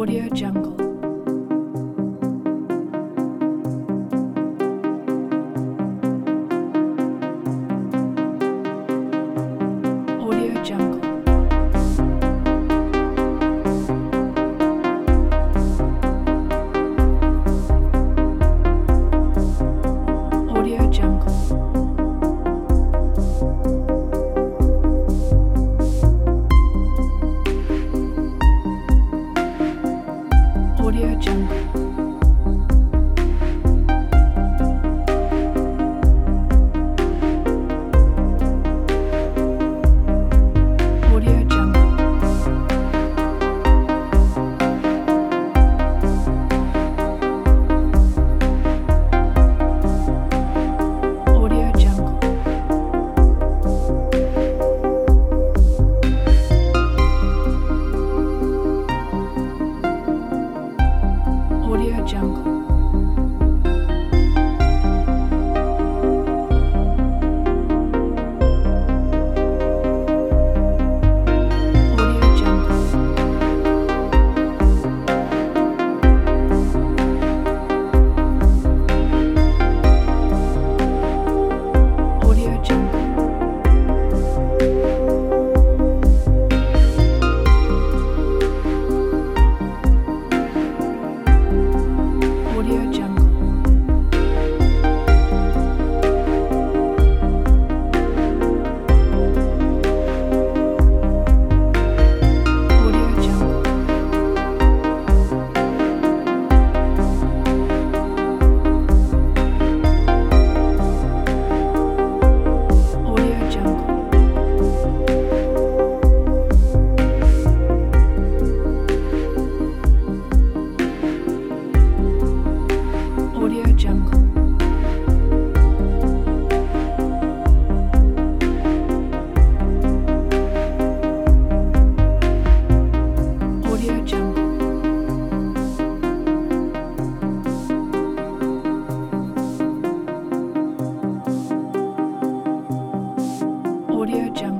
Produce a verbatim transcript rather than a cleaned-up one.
Audio Jungle. Audio Jungle. Audio Jungle. Audio Jungle. Audio Jungle. Audio Jungle. Audio Jungle. Audio Jungle. Audio Jungle. Audio Jungle. Audio Jungle. Audio Jungle. Audio Jungle. Audio Jungle. Audio Jungle.